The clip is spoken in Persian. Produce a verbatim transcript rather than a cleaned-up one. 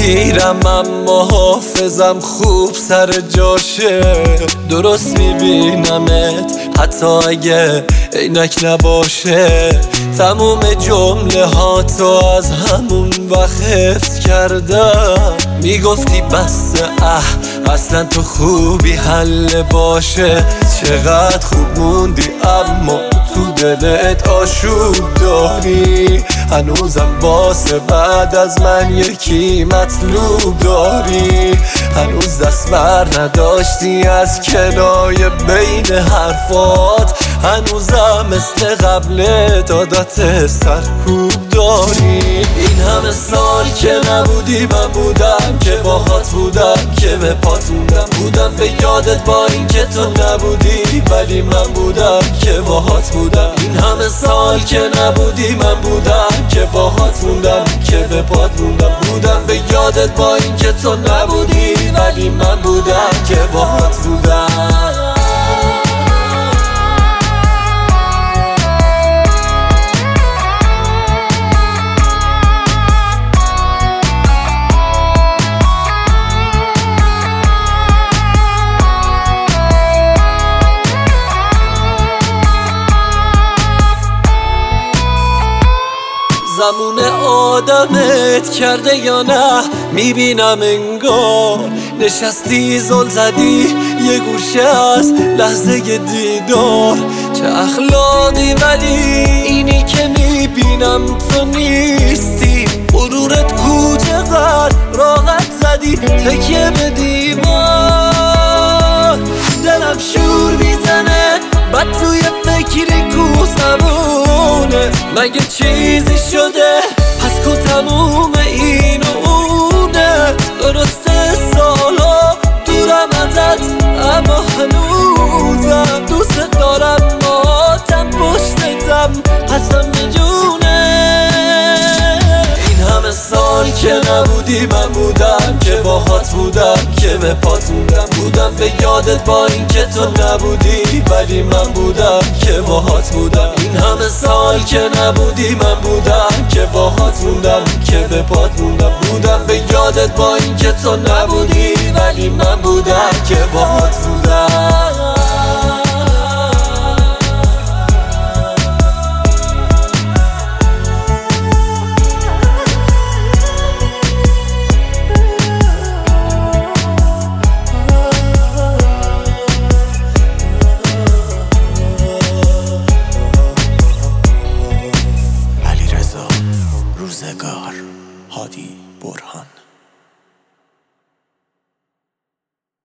پیرم اما حافظم خوب سر جاشه. درست میبینمت حتی اگه عینک نباشه. تموم جمله ها تو از همون وقت حفظ کردم. میگفتی بس اه اصلا تو خوبی حل باشه. چقدر خوب موندی اما تو دلت آشوب داری. هنوزم واسه بعد از من یکی مطلوب داری. هنوز دست بر نداشتی از کنای بین حرفات. هنوزم مثل قبل عادت سرکوب داری. این همه سال که نبودی من بودم که باهات بودم که به پات موندم. بودم به یادت با این که تو نبودی ولی من بودم که باهات بودم. این همه سال که نبودی من بودم که باهات موندم که به پات موندم. بودم به یادت با این که تو نبودی ولی من بودم که باهات بودم. زمون آدمت کرده یا نه میبینم انگار. نشستی زل زدی یه گوشه از لحظه دیدار. چه اخلاقی ولی اینی که میبینم تو نیستی. غرورت کو چقدر راحت زدی تکیه به دیوار. دلم شور میزنه بعد توی فکری کو زمونه. مگه چیزی شده پس کو تموم این و اونه. درسته سالا دورم ازت اما هنوزم دوست دارم. ماتم پشتتم قسم میجونه. این همه سال که نبودی من بودم که باهات بودم که به پات موندم. بودم به یادت با این که تو نبودی ولی من بودم که باهات بودم. این همه سال که نبودی من بودم که باهات موندم که به پات موندم. بودم به یادت با این که تو نبودی ولی من بودم که باهات بودم. روزگار هادی برهان.